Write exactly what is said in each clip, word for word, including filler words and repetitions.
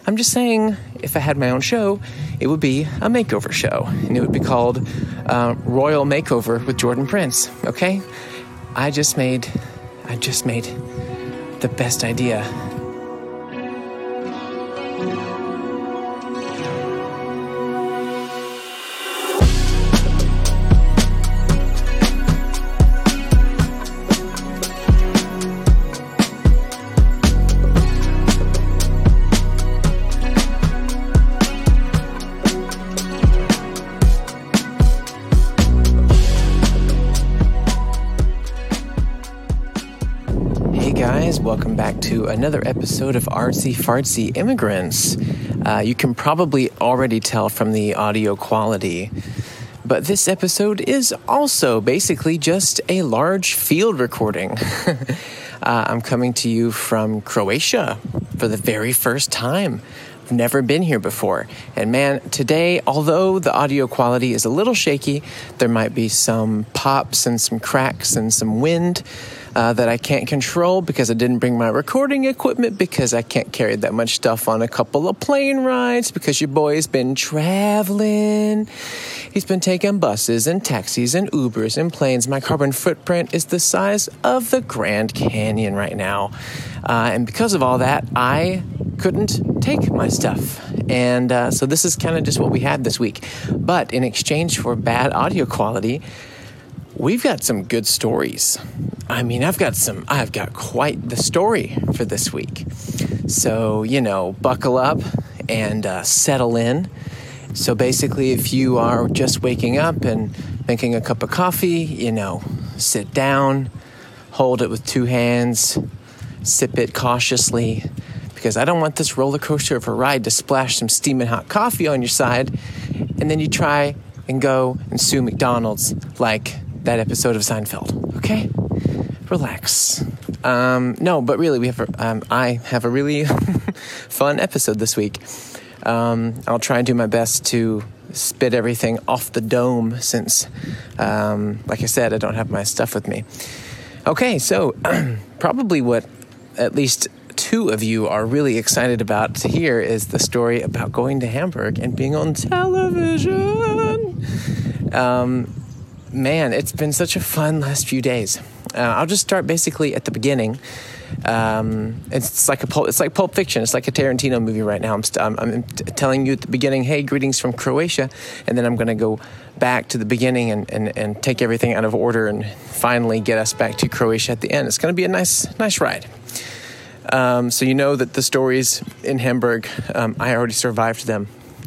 I'm just saying, if I had my own show, it would be a makeover show, and it would be called uh, Royal Makeover with Jordan Prince, okay? I just made, I just made the best idea. Welcome back to another episode of Artsy Fartsy Immigrants. Uh, you can probably already tell from the audio quality, but this episode is also basically just a large field recording. uh, I'm coming to you from Croatia for the very first time. I've never been here before. And man, today, although the audio quality is a little shaky, there might be some pops and some cracks and some wind Uh, that I can't control because I didn't bring my recording equipment, because I can't carry that much stuff on a couple of plane rides, because your boy's been traveling. He's been taking buses and taxis and Ubers and planes. My carbon footprint is the size of the Grand Canyon right now. Uh, and because of all that, I couldn't take my stuff. And uh, so this is kind of just what we had this week. But in exchange for bad audio quality, we've got some good stories. I mean, I've got some, I've got quite the story for this week. So, you know, buckle up and uh, settle in. So basically, if you are just waking up and making a cup of coffee, you know, sit down, hold it with two hands, sip it cautiously, because I don't want this roller coaster of a ride to splash some steaming hot coffee on your side, and then you try and go and sue McDonald's like that episode of Seinfeld, okay? Relax. Um, no, but really, we have. A, um, I have a really fun episode this week. Um, I'll try and do my best to spit everything off the dome since, um, like I said, I don't have my stuff with me. Okay, so probably what at least two of you are really excited about to hear is the story about going to Hamburg and being on television. Um, man, it's been such a fun last few days. Uh, I'll just start basically at the beginning. Um, it's like a pul- it's like Pulp Fiction. It's like a Tarantino movie right now. I'm, st- I'm, I'm t- telling you at the beginning, hey, greetings from Croatia, and then I'm going to go back to the beginning and, and, and take everything out of order and finally get us back to Croatia at the end. It's going to be a nice nice ride. Um, so you know that the stories in Hamburg, um, I already survived them.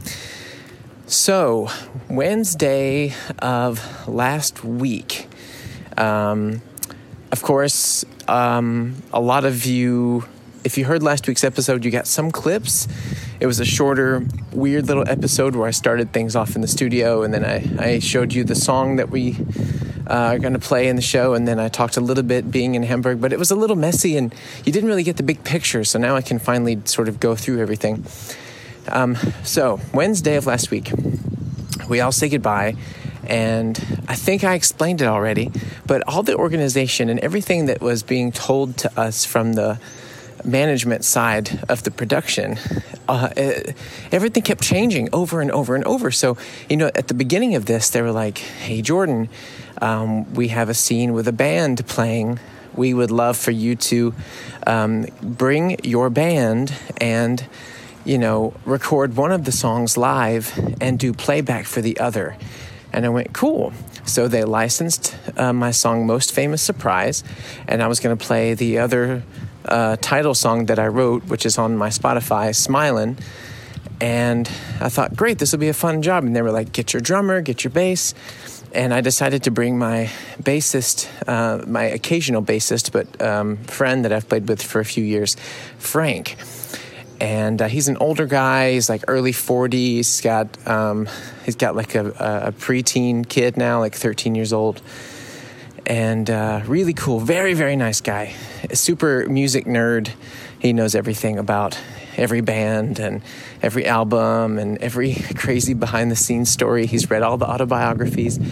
So Wednesday of last week. Um, Of course, um, a lot of you, if you heard last week's episode, you got some clips. It was a shorter, weird little episode where I started things off in the studio, and then I, I showed you the song that we uh, are going to play in the show, and then I talked a little bit being in Hamburg, but it was a little messy, and you didn't really get the big picture, so now I can finally sort of go through everything. Um, so, Wednesday of last week, we all say goodbye. And I think I explained it already, but all the organization and everything that was being told to us from the management side of the production, uh, everything kept changing over and over and over. So, you know, at the beginning of this, they were like, hey, Jordan, um, we have a scene with a band playing. We would love for you to um, bring your band and, you know, record one of the songs live and do playback for the other. And I went, cool. So they licensed uh, my song, Most Famous Surprise, and I was going to play the other uh, title song that I wrote, which is on my Spotify, Smilin'. And I thought, great, this will be a fun job. And they were like, get your drummer, get your bass. And I decided to bring my bassist, uh, my occasional bassist, but um, friend that I've played with for a few years, Frank. And uh, he's an older guy. He's like early forties. He's got um, he's got like a, a preteen kid now, like thirteen years old. And uh, really cool, very, very nice guy. A super music nerd. He knows everything about every band and every album and every crazy behind-the-scenes story. He's read all the autobiographies.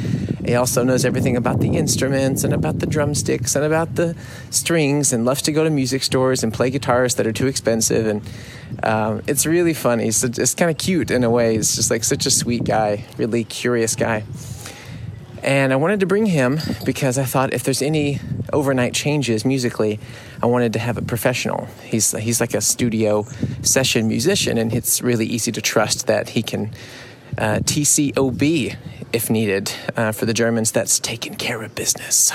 He also knows everything about the instruments and about the drumsticks and about the strings, and loves to go to music stores and play guitars that are too expensive. And um, it's really funny. He's it's kind of cute in a way. He's just like such a sweet guy, really curious guy. And I wanted to bring him because I thought if there's any overnight changes musically, I wanted to have a professional. He's he's like a studio session musician, and it's really easy to trust that he can uh, T C O B if needed. Uh, for the Germans, that's taking care of business.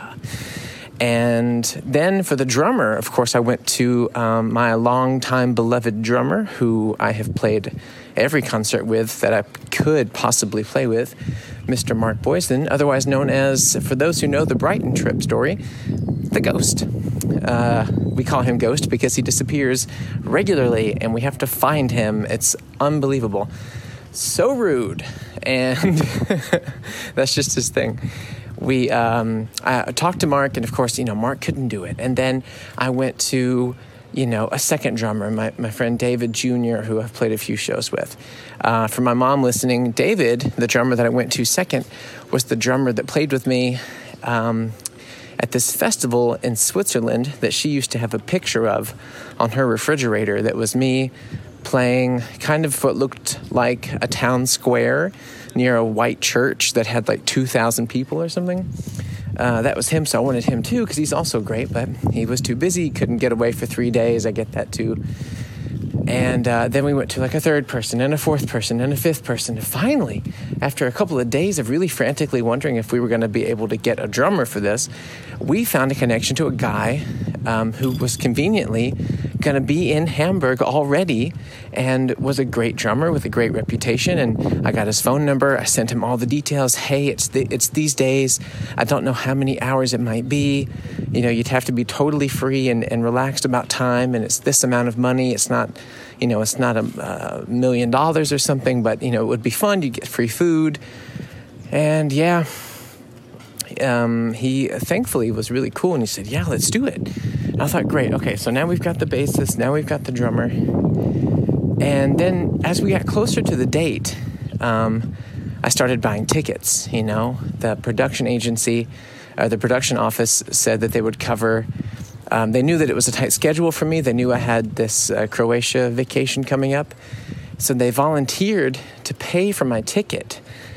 And then for the drummer, of course, I went to um, my longtime beloved drummer, who I have played every concert with that I could possibly play with, Mister Mark Boysen, otherwise known as, for those who know the Brighton trip story, the Ghost. Uh, we call him Ghost because he disappears regularly, and we have to find him. It's unbelievable. So rude, and that's just his thing. We um, I talked to Mark, and of course, you know, Mark couldn't do it. And then I went to, you know, a second drummer, my, my friend David Junior, who I've played a few shows with. Uh, for my mom listening, David, the drummer that I went to second, was the drummer that played with me um, at this festival in Switzerland that she used to have a picture of on her refrigerator. That was me playing kind of what looked like a town square near a white church that had like two thousand people or something. Uh, that was him, so I wanted him too because he's also great, but he was too busy, couldn't get away for three days. I get that too. And uh, then we went to like a third person and a fourth person and a fifth person. And finally, after a couple of days of really frantically wondering if we were going to be able to get a drummer for this, we found a connection to a guy um, who was conveniently going to be in Hamburg already and was a great drummer with a great reputation. And I got his phone number. I sent him all the details. Hey, it's the, it's these days. I don't know how many hours it might be. You know, you'd have to be totally free and, and relaxed about time. And it's this amount of money. It's not, you know, it's not a, a million dollars or something, but, you know, it would be fun. You'd get free food. And yeah, um, he thankfully was really cool. And he said, yeah, let's do it. And I thought, great. Okay, so now we've got the bassist. Now we've got the drummer. And then as we got closer to the date, um, I started buying tickets. You know, the production agency, uh, the production office said that they would cover. Um, they knew that it was a tight schedule for me. They knew I had this uh, Croatia vacation coming up. So they volunteered to pay for my ticket.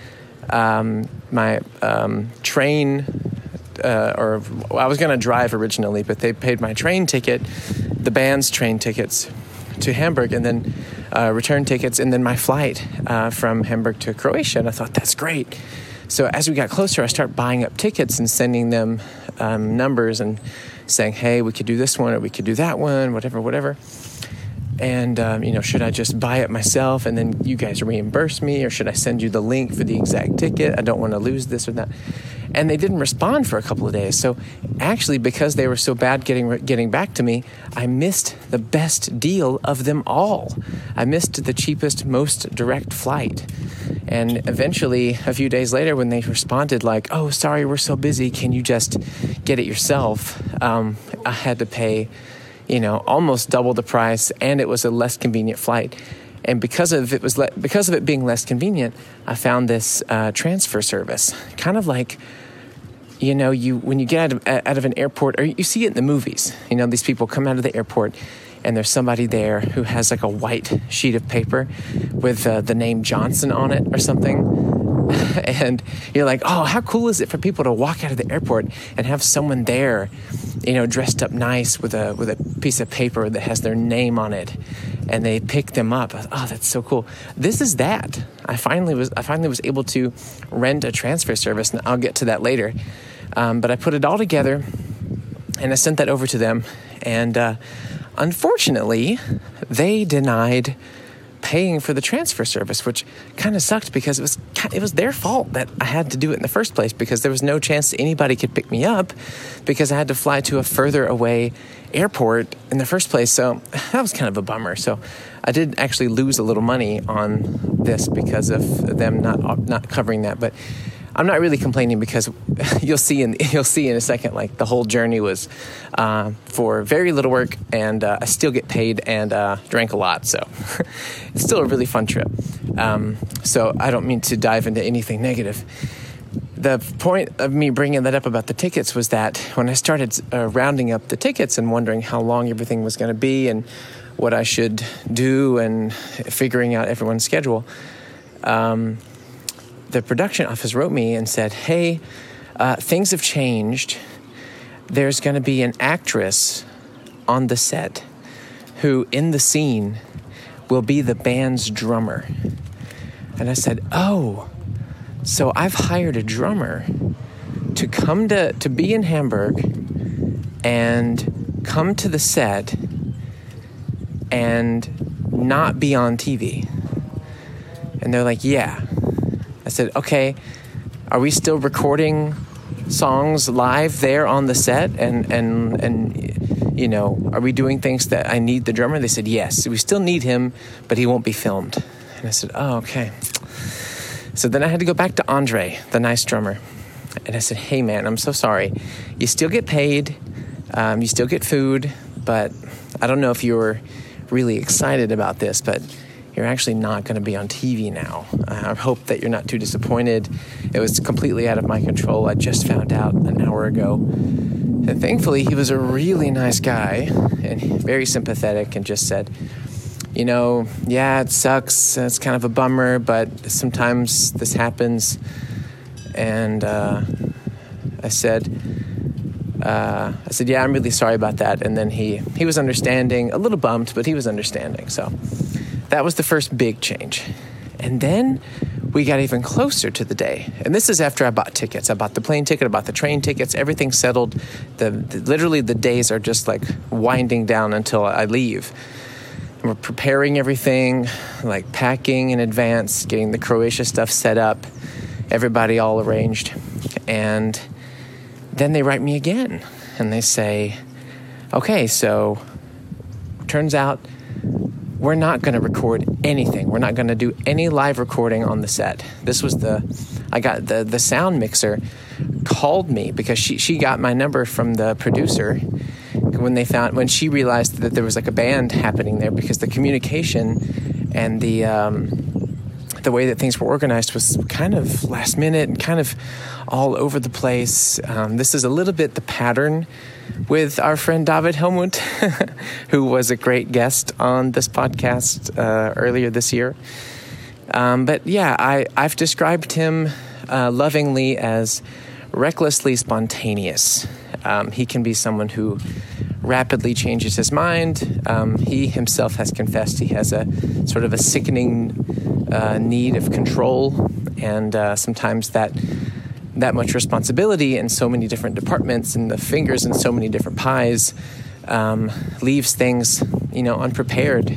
Um, my um, train, uh, or I was going to drive originally, but they paid my train ticket, the band's train tickets to Hamburg, and then uh, return tickets, and then my flight uh, from Hamburg to Croatia. And I thought, that's great. So as we got closer, I started buying up tickets and sending them um, numbers and saying, hey, we could do this one or we could do that one, whatever, whatever. And, um, you know, should I just buy it myself and then you guys reimburse me, or should I send you the link for the exact ticket? I don't want to lose this or that. And they didn't respond for a couple of days. So actually, because they were so bad getting getting back to me, I missed the best deal of them all. I missed the cheapest, most direct flight. And eventually, a few days later, when they responded like, oh, sorry, we're so busy, can you just get it yourself? Um, I had to pay, you know, almost double the price, and it was a less convenient flight. And because of it was le- because of it being less convenient, I found this uh, transfer service, kind of like, you know, you when you get out of, out of an airport, or you see it in the movies. You know, these people come out of the airport, and there's somebody there who has like a white sheet of paper with uh, the name Johnson on it or something. And you're like, oh, how cool is it for people to walk out of the airport and have someone there, you know, dressed up nice with a with a piece of paper that has their name on it, and they pick them up. Oh, that's so cool. This is that. I finally was I finally was able to rent a transfer service, and I'll get to that later. Um, but I put it all together, and I sent that over to them, and uh, unfortunately, they denied paying for the transfer service, which kind of sucked because it was it was their fault that I had to do it in the first place, because there was no chance that anybody could pick me up because I had to fly to a further away airport in the first place. So that was kind of a bummer. So I did actually lose a little money on this because of them not not covering that, but I'm not really complaining, because you'll see in you'll see in a second, like, the whole journey was uh, for very little work, and uh, I still get paid and uh, drank a lot, so it's still a really fun trip. Um, so I don't mean to dive into anything negative. the point of me bringing that up about the tickets was that when I started uh, rounding up the tickets and wondering how long everything was going to be and what I should do and figuring out everyone's schedule, um, the production office wrote me and said, hey, uh, things have changed. There's going to be an actress on the set who, in the scene, will be the band's drummer. And I said, oh, so I've hired a drummer to come to, to be in Hamburg and come to the set and not be on T V. And they're like, yeah. I said, okay, are we still recording songs live there on the set? And, and, and, you know, are we doing things that I need the drummer? They said, yes, we still need him, but he won't be filmed. And I said, oh, okay. So then I had to go back to Andre, the nice drummer. And I said, hey, man, I'm so sorry. You still get paid. Um, you still get food. But I don't know if you were really excited about this, but you're actually not going to be on T V now. I hope that you're not too disappointed. It was completely out of my control. I just found out an hour ago. And thankfully, he was a really nice guy and very sympathetic and just said, you know, yeah, it sucks. It's kind of a bummer, but sometimes this happens. And uh, I said, uh, I said, yeah, I'm really sorry about that. And then he, he was understanding, a little bummed, but he was understanding. So that was the first big change. And then we got even closer to the day. And this is after I bought tickets. I bought the plane ticket, I bought the train tickets, everything settled. The, the literally the days are just like winding down until I leave. And we're preparing everything, like packing in advance, getting the Croatia stuff set up, everybody all arranged. And then they write me again and they say, okay, so turns out we're not going to record anything. We're not going to do any live recording on the set. This was the, I got the, the sound mixer called me because she, she got my number from the producer when they found, when she realized that there was like a band happening there, because the communication and the, um, the way that things were organized was kind of last minute and kind of all over the place. Um, this is a little bit the pattern with our friend David Helmut, who was a great guest on this podcast uh, earlier this year. Um, but yeah, I, I've described him uh, lovingly as recklessly spontaneous. Um, he can be someone who rapidly changes his mind. Um, he himself has confessed he has a sort of a sickening uh, need of control, and uh, sometimes that that much responsibility in so many different departments and the fingers in so many different pies um, leaves things, you know, unprepared,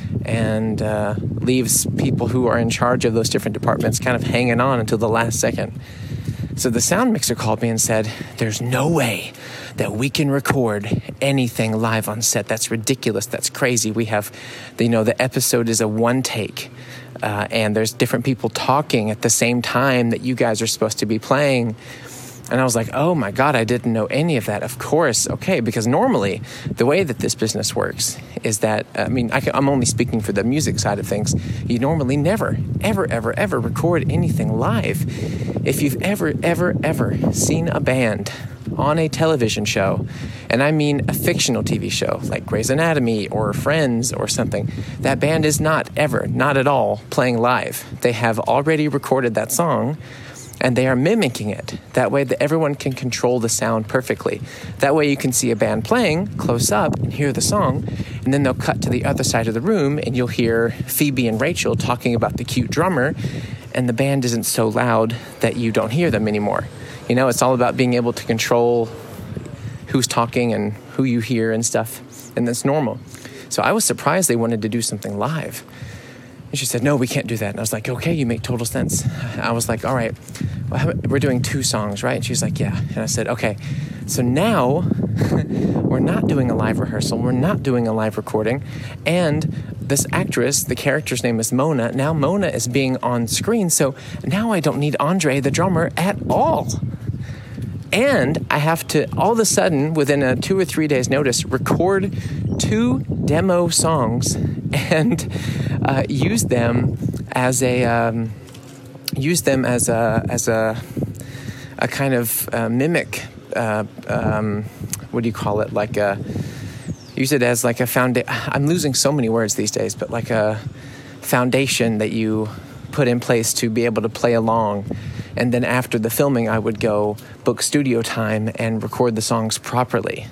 and uh, leaves people who are in charge of those different departments kind of hanging on until the last second. So the sound mixer called me and said, there's no way that we can record anything live on set. That's ridiculous. That's crazy. We have, you know, the episode is a one take. Uh, and there's different people talking at the same time that you guys are supposed to be playing. And I was like, oh my God, I didn't know any of that. Of course, okay, because normally the way that this business works is that, I mean, I can, I'm only speaking for the music side of things. You normally never, ever, ever, ever record anything live. If you've ever, ever, ever seen a band on a television show, and I mean a fictional T V show like Grey's Anatomy or Friends or something, that band is not ever, not at all playing live. They have already recorded that song and they are mimicking it. That way that everyone can control the sound perfectly. That way you can see a band playing close up and hear the song, and then they'll cut to the other side of the room and you'll hear Phoebe and Rachel talking about the cute drummer, and the band isn't so loud that you don't hear them anymore. You know, it's all about being able to control who's talking and who you hear and stuff, and that's normal. So I was surprised they wanted to do something live. And she said, no, we can't do that. And I was like, okay, you make total sense. I was like, all right, well, we're doing two songs, right? And she's like, yeah. And I said, okay, so now we're not doing a live rehearsal. We're not doing a live recording. And this actress, the character's name is Mona. Now Mona is being on screen. So now I don't need Andre, the drummer, at all. And I have to, all of a sudden, within a two or three days notice, record two demo songs and uh, use them as a, um, use them as a, as a, a kind of uh, mimic, uh, um, what do you call it? Like a, use it as like a foundation. I'm losing so many words these days, but like a foundation that you put in place to be able to play along. And then after the filming, I would go book studio time and record the songs properly.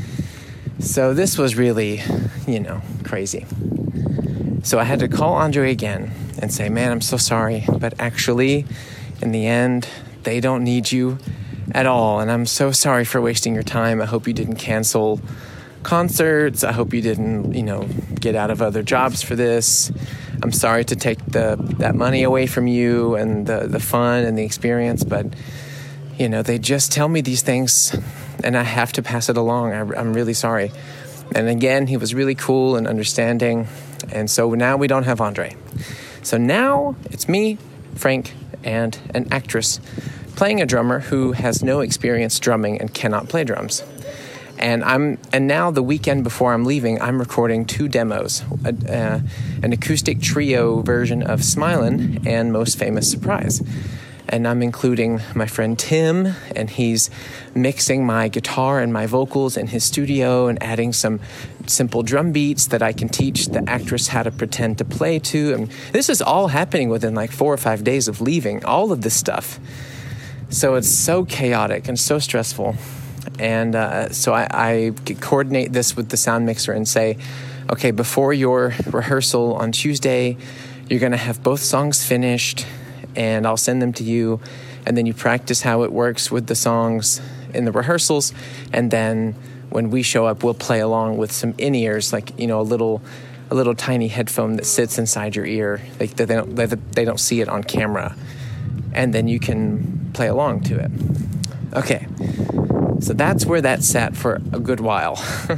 So this was really, you know, crazy. So I had to call Andre again and say, man, I'm so sorry, but actually, in the end, they don't need you at all. And I'm so sorry for wasting your time. I hope you didn't cancel concerts. I hope you didn't, you know, get out of other jobs for this. I'm sorry to take the that money away from you and the, the fun and the experience, but, you know, they just tell me these things and I have to pass it along. I, I'm really sorry. And again, he was really cool and understanding. And so now we don't have Andre. So now it's me, Frank, and an actress playing a drummer who has no experience drumming and cannot play drums. And I'm and now the weekend before I'm leaving, I'm recording two demos, a, uh, an acoustic trio version of Smilin' and Most Famous Surprise. And I'm including my friend Tim, and he's mixing my guitar and my vocals in his studio and adding some simple drum beats that I can teach the actress how to pretend to play to. And this is all happening within like four or five days of leaving, all of this stuff. So it's so chaotic and so stressful. And uh, so I, I coordinate this with the sound mixer and say, okay, before your rehearsal on Tuesday, you're going to have both songs finished, and I'll send them to you. And then you practice how it works with the songs in the rehearsals. And then when we show up, we'll play along with some in-ears, like, you know, a little a little tiny headphone that sits inside your ear. They, they, don't, they, they don't see it on camera. And then you can play along to it. Okay. So that's where that sat for a good while.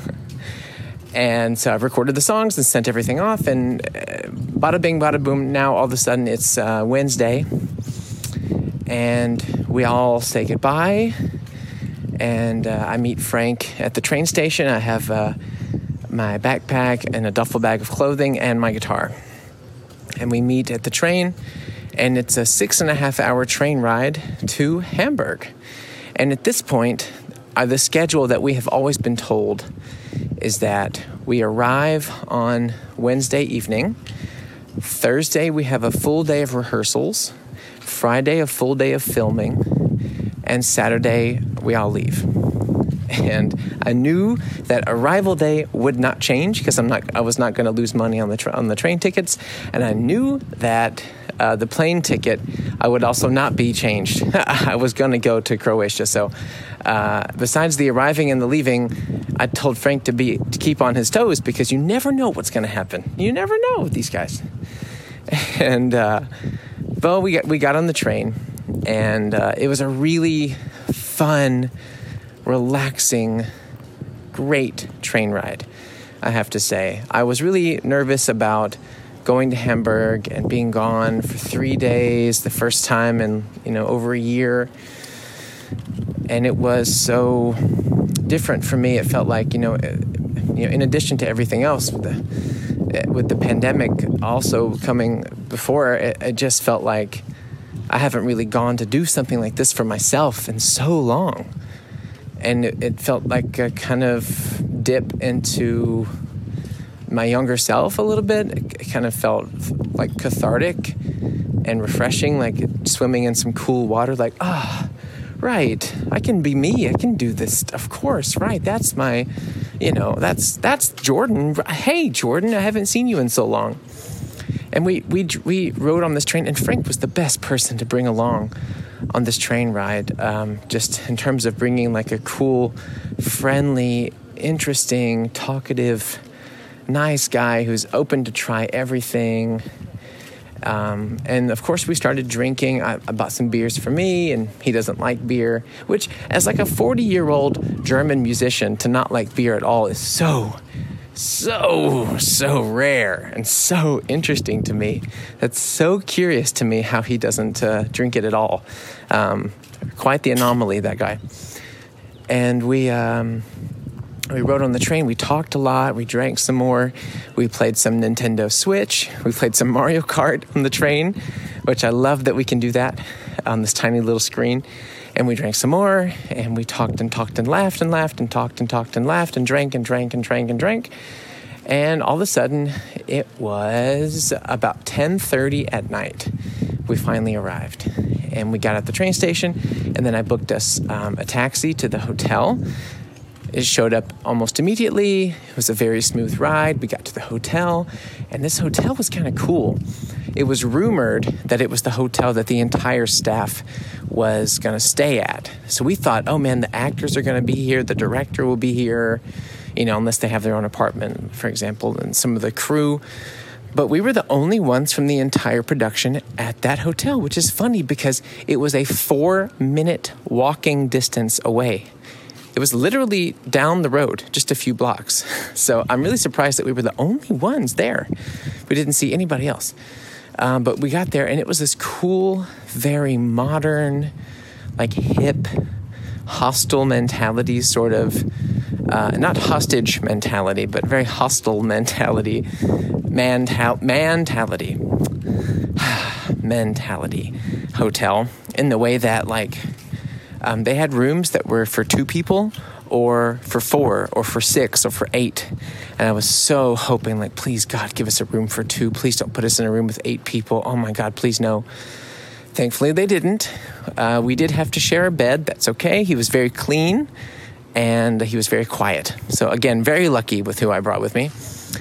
And so I've recorded the songs and sent everything off, and uh, bada bing, bada boom, now all of a sudden it's uh, Wednesday, and we all say goodbye, and uh, I meet Frank at the train station. I have uh, my backpack and a duffel bag of clothing and my guitar. And we meet at the train, and it's a six and a half hour train ride to Hamburg. And at this point, Uh, the schedule that we have always been told is that we arrive on Wednesday evening. Thursday, we have a full day of rehearsals. Friday, a full day of filming. And Saturday, we all leave. And I knew that arrival day would not change because I'm not. I was not going to lose money on the tra- on the train tickets. And I knew that uh, the plane ticket I would also not be changed. I was going to go to Croatia, so. Uh, besides the arriving and the leaving, I told Frank to be to keep on his toes because you never know what's going to happen. You never know with these guys. And uh, well, we got we got on the train, and uh, it was a really fun, relaxing, great train ride, I have to say. I was really nervous about going to Hamburg and being gone for three days, the first time in you know over a year. And it was so different for me. It felt like, you know, you know, in addition to everything else, with the, with the pandemic also coming before, it, it just felt like I haven't really gone to do something like this for myself in so long. And it, it felt like a kind of dip into my younger self a little bit. It kind of felt like cathartic and refreshing, like swimming in some cool water, like, ah, right, I can be me. I can do this. Of course, right. That's my, you know, that's that's Jordan. Hey, Jordan, I haven't seen you in so long. And we we we rode on this train, and Frank was the best person to bring along on this train ride. Um, just in terms of bringing like a cool, friendly, interesting, talkative, nice guy who's open to try everything. Um, and of course we started drinking. I, I bought some beers for me, and he doesn't like beer, which as like a forty year old German musician to not like beer at all is so, so, so rare and so interesting to me. That's so curious to me how he doesn't uh, drink it at all. Um, quite the anomaly, that guy. And we, um, We rode on the train, we talked a lot, we drank some more, we played some Nintendo Switch, we played some Mario Kart on the train, which I love that we can do that on this tiny little screen. And we drank some more, and we talked and talked and laughed and laughed and talked and talked and laughed and drank and drank and drank and drank. And all of a sudden, it was about ten thirty at night. We finally arrived, and we got at the train station, and then I booked us um, a taxi to the hotel. It showed up almost immediately. It was a very smooth ride. We got to the hotel, and this hotel was kind of cool. It was rumored that it was the hotel that the entire staff was going to stay at. So we thought, oh man, the actors are going to be here, the director will be here, you know, unless they have their own apartment, for example, and some of the crew. But we were the only ones from the entire production at that hotel, which is funny because it was a four-minute walking distance away. It was literally down the road, just a few blocks. So I'm really surprised that we were the only ones there. We didn't see anybody else. Um, but we got there, and it was this cool, very modern, like hip, hostile mentality sort of, uh, not hostage mentality, but very hostile mentality, man-tal- mentality, mentality hotel, in the way that, like, Um, they had rooms that were for two people or for four or for six or for eight. And I was so hoping, like, please, God, give us a room for two. Please don't put us in a room with eight people. Oh, my God, please, no. Thankfully, they didn't. Uh, we did have to share a bed. That's okay. He was very clean, and he was very quiet. So, again, very lucky with who I brought with me.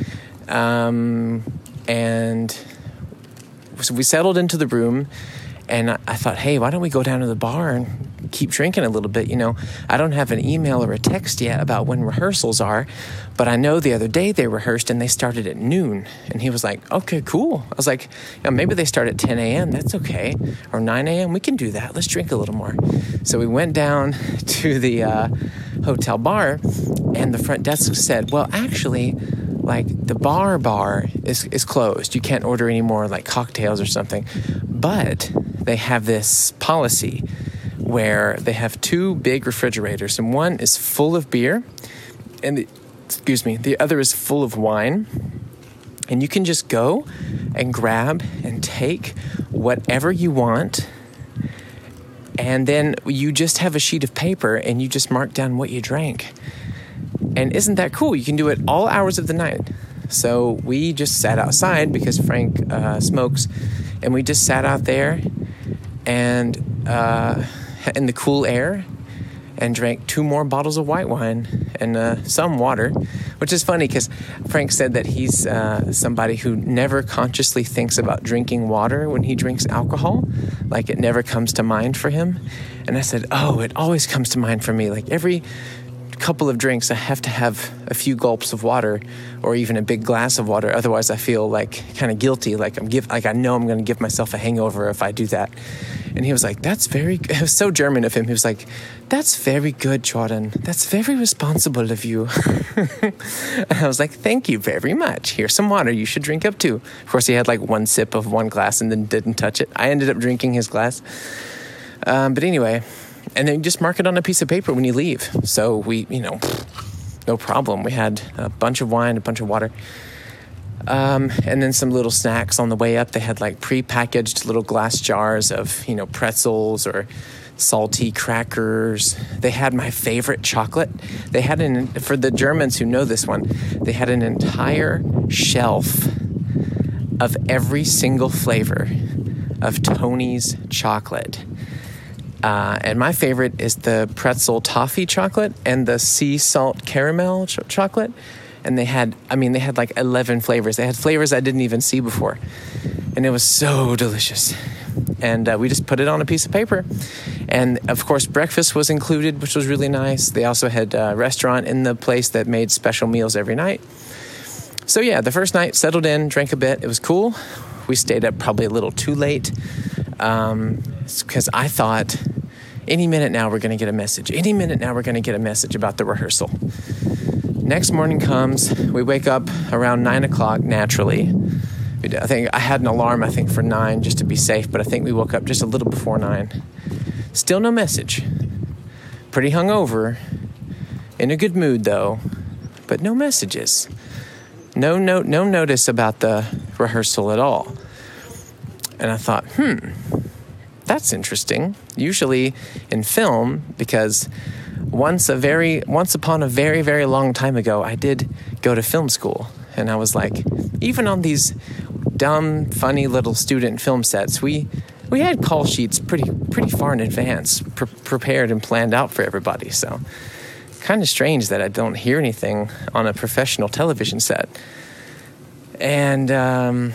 Um, and so we settled into the room, and I, I thought, hey, why don't we go down to the bar and keep drinking a little bit? You know, I don't have an email or a text yet about when rehearsals are, but I know the other day they rehearsed and they started at noon. And he was like, okay, cool. I was like, yeah, maybe they start at ten a.m. That's okay. Or nine a.m. We can do that. Let's drink a little more. So we went down to the uh, hotel bar, and the front desk said, well, actually, like, the bar bar is, is closed. You can't order any more, like, cocktails or something. But they have this policy where they have two big refrigerators, and one is full of beer, and the, excuse me, the other is full of wine. And you can just go and grab and take whatever you want, and then you just have a sheet of paper and you just mark down what you drank. And isn't that cool? You can do it all hours of the night. So we just sat outside because Frank uh, smokes, and we just sat out there and uh, in the cool air and drank two more bottles of white wine and uh, some water, which is funny because Frank said that he's uh, somebody who never consciously thinks about drinking water when he drinks alcohol. Like, it never comes to mind for him. And I said, oh, it always comes to mind for me. Like, every couple of drinks, I have to have a few gulps of water or even a big glass of water. Otherwise, I feel like kind of guilty. Like I'm give, like I know I'm going to give myself a hangover if I do that. And he was like, that's very, it was so German of him. He was like, that's very good, Jordan. That's very responsible of you. And I was like, thank you very much. Here's some water. You should drink up too. Of course, he had like one sip of one glass and then didn't touch it. I ended up drinking his glass. Um, but anyway, and then you just mark it on a piece of paper when you leave. So we, you know, no problem. We had a bunch of wine, a bunch of water. Um, and then some little snacks on the way up. They had like pre-packaged little glass jars of, you know, pretzels or salty crackers. They had my favorite chocolate. They had an, for the Germans who know this one, they had an entire shelf of every single flavor of Tony's chocolate. Uh, and my favorite is the pretzel toffee chocolate and the sea salt caramel ch- chocolate. And they had, I mean, they had like eleven flavors. They had flavors I didn't even see before. And it was so delicious. And uh, we just put it on a piece of paper. And, of course, breakfast was included, which was really nice. They also had a restaurant in the place that made special meals every night. So, yeah, the first night, settled in, drank a bit. It was cool. We stayed up probably a little too late um, because I thought, any minute now we're going to get a message. Any minute now we're going to get a message about the rehearsal. Next morning comes, we wake up around nine o'clock naturally. I think I had an alarm, I think, for nine just to be safe, but I think we woke up just a little before nine. Still no message. Pretty hungover. In a good mood, though, but no messages. No note, no notice about the rehearsal at all. And I thought, hmm, that's interesting. Usually in film, because once a very, once upon a very, very long time ago, I did go to film school. And I was like, even on these dumb, funny little student film sets, we we had call sheets pretty pretty far in advance, pre- prepared and planned out for everybody. So kind of strange that I don't hear anything on a professional television set. And um,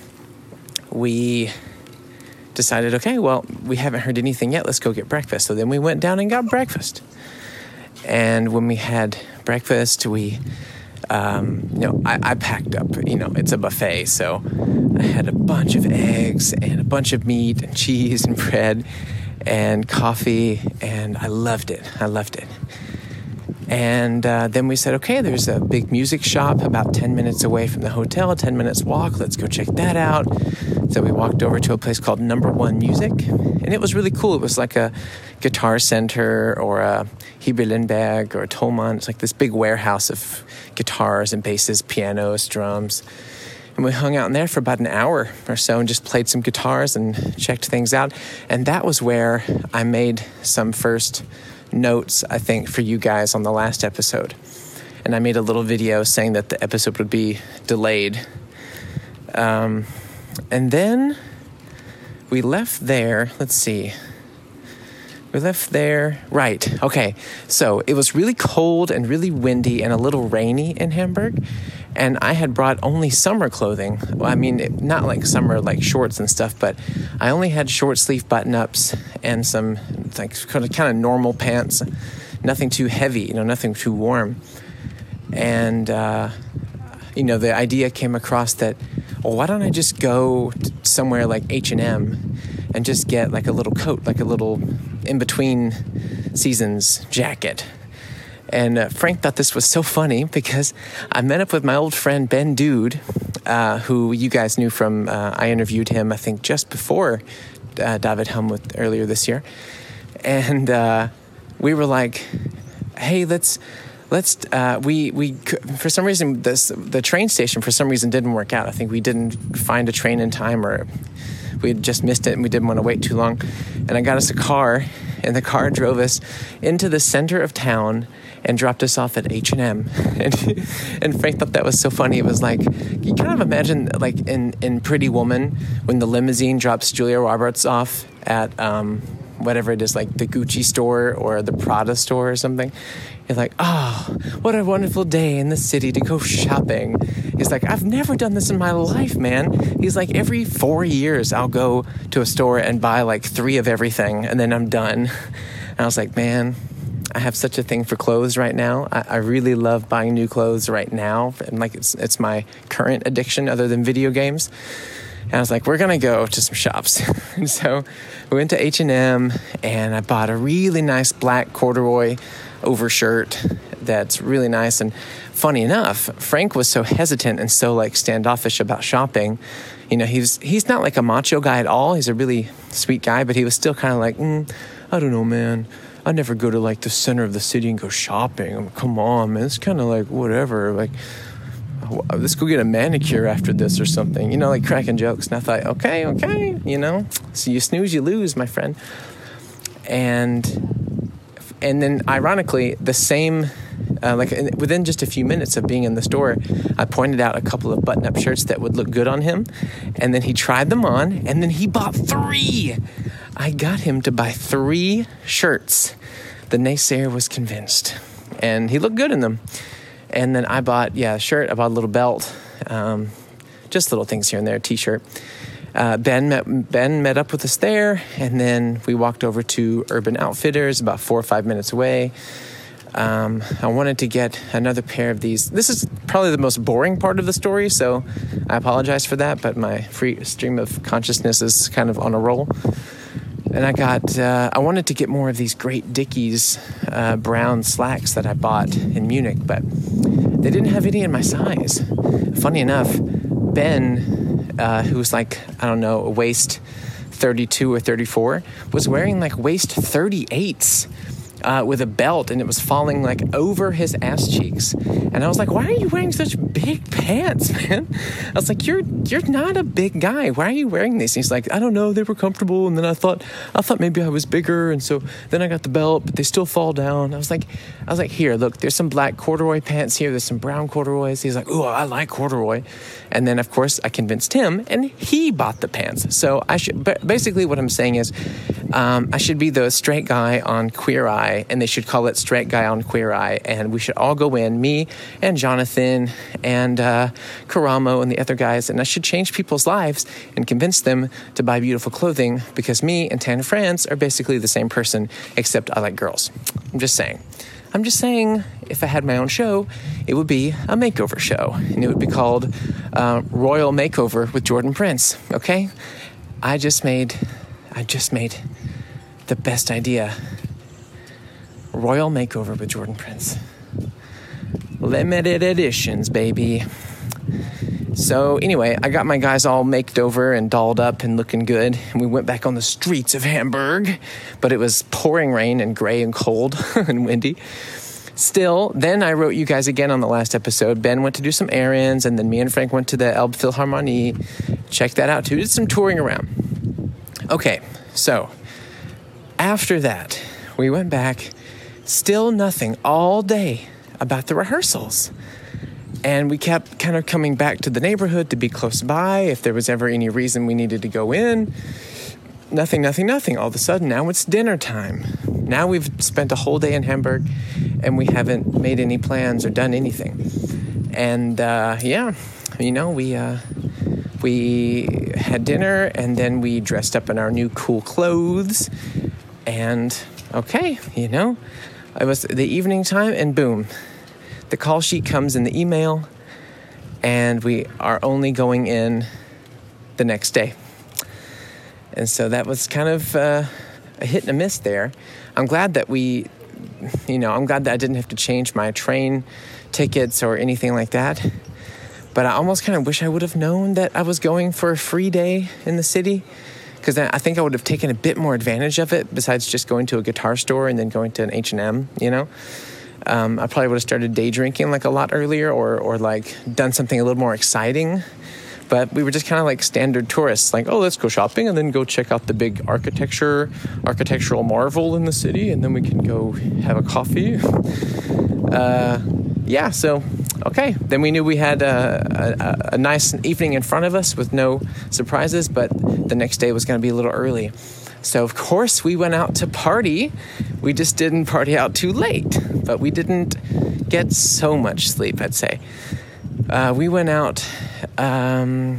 we decided, okay, well, we haven't heard anything yet. Let's go get breakfast. So then we went down and got breakfast. And when we had breakfast, we... Um, you know, I, I packed up, you know, it's a buffet, so I had a bunch of eggs and a bunch of meat and cheese and bread and coffee, and I loved it. I loved it. And uh, then we said, okay, there's a big music shop about ten minutes away from the hotel, ten minutes walk. Let's go check that out. So we walked over to a place called Number One Music, and it was really cool. It was like a Guitar Center or a Heber Lindbergh or a Thomann. It's like this big warehouse of guitars and basses, pianos, drums. And we hung out in there for about an hour or so and just played some guitars and checked things out. And that was where I made some first notes, I think, for you guys on the last episode. And I made a little video saying that the episode would be delayed. Um, and then we left there. Let's see. We left there. Right. Okay. So it was really cold and really windy and a little rainy in Hamburg. And I had brought only summer clothing. Well, I mean, it, not like summer, like shorts and stuff, but I only had short sleeve button-ups and some like kind of, kind of normal pants. Nothing too heavy, you know, nothing too warm. And, uh, you know, the idea came across that, well, why don't I just go somewhere like H and M and just get like a little coat, like a little in-between seasons jacket. And uh, Frank thought this was so funny because I met up with my old friend Ben Dude, uh, who you guys knew from, uh, I interviewed him, I think, just before uh, David Helmuth earlier this year. And uh, we were like, hey, let's, let's, uh, we, we, for some reason, this, the train station for some reason didn't work out. I think we didn't find a train in time, or we had just missed it and we didn't want to wait too long. And I got us a car, and the car drove us into the center of town and dropped us off at H and M. And, and Frank thought that was so funny. It was like, you kind of imagine like in, in Pretty Woman when the limousine drops Julia Roberts off at um, whatever it is, like the Gucci store or the Prada store or something. You're like, oh, what a wonderful day in the city to go shopping. He's like, I've never done this in my life, man. He's like, every four years I'll go to a store and buy like three of everything and then I'm done. And I was like, man, I have such a thing for clothes right now. I, I really love buying new clothes right now. And like it's it's my current addiction other than video games. And I was like, we're going to go to some shops. And so we went to H and M and I bought a really nice black corduroy overshirt that's really nice. And funny enough, Frank was so hesitant and so like standoffish about shopping. You know, he's he's not like a macho guy at all. He's a really sweet guy, but he was still kind of like, mm, I don't know, man. I never go to like the center of the city and go shopping. I'm, come on, man. It's kind of like whatever. Like, let's go get a manicure after this or something. You know, like cracking jokes. And I thought, okay, okay. You know, so you snooze, you lose, my friend. And and then, ironically, the same, uh, like within just a few minutes of being in the store, I pointed out a couple of button-up shirts that would look good on him. And then he tried them on, and then he bought three. I got him to buy three shirts. The naysayer was convinced. And he looked good in them. And then I bought, yeah, a shirt. I bought a little belt. Um, just little things here and there, a T-shirt. Uh, Ben met, Ben met up with us there. And then we walked over to Urban Outfitters, about four or five minutes away. Um, I wanted to get another pair of these. This is probably the most boring part of the story, so I apologize for that. But my free stream of consciousness is kind of on a roll. And I got, uh, I wanted to get more of these great Dickies uh, brown slacks that I bought in Munich, but they didn't have any in my size. Funny enough, Ben, uh, who was like, I don't know, a waist thirty-two or thirty-four, was wearing like waist thirty-eights. uh, with a belt, and it was falling like over his ass cheeks. And I was like, why are you wearing such big pants, man? I was like, you're you're not a big guy. Why are you wearing these? And he's like, I don't know, they were comfortable, and then I thought I thought maybe I was bigger, and so then I got the belt, but they still fall down. I was like, I was like, here, look, there's some black corduroy pants here, there's some brown corduroys. He's like, ooh, I like corduroy. And then of course I convinced him, and he bought the pants. So I should, but basically what I'm saying is, um, I should be the straight guy on Queer Eye, and they should call it Straight Guy on Queer Eye, and we should all go in, me and Jonathan and uh, Karamo and the other guys, and I should change people's lives and convince them to buy beautiful clothing, because me and Tana France are basically the same person, except I like girls. I'm just saying. I'm just saying, if I had my own show, it would be a makeover show, and it would be called uh, Royal Makeover with Jordan Prince, okay? I just made, I just made the best idea. Royal Makeover with Jordan Prince. Limited editions, baby. So anyway, I got my guys all maked over and dolled up and looking good, and we went back on the streets of Hamburg, but it was pouring rain and gray and cold and windy. Still, then I wrote you guys again on the last episode. Ben went to do some errands, and then me and Frank went to the Elbphilharmonie. Check that out too. Did some touring around. Okay, so after that, we went back. Still nothing all day about the rehearsals. And we kept kind of coming back to the neighborhood to be close by if there was ever any reason we needed to go in. Nothing, nothing, nothing. All of a sudden, now it's dinner time. Now we've spent a whole day in Hamburg, and we haven't made any plans or done anything. And, uh, yeah, you know, we uh, we had dinner, and then we dressed up in our new cool clothes. And, okay, you know, it was the evening time, and boom. The call sheet comes in the email, and we are only going in the next day. And so that was kind of uh, a hit and a miss there. I'm glad that we, you know, I'm glad that I didn't have to change my train tickets or anything like that. But I almost kind of wish I would have known that I was going for a free day in the city, because I think I would have taken a bit more advantage of it besides just going to a guitar store and then going to an H and M, you know. Um, I probably would have started day drinking like a lot earlier, or or like done something a little more exciting. But we were just kind of like standard tourists, like, oh, let's go shopping and then go check out the big architecture, architectural marvel in the city, and then we can go have a coffee. Uh, yeah, so, okay. Then we knew we had a, a, a nice evening in front of us with no surprises, but the next day was going to be a little early. So, of course, we went out to party. We just didn't party out too late, but we didn't get so much sleep, I'd say. Uh, we went out um,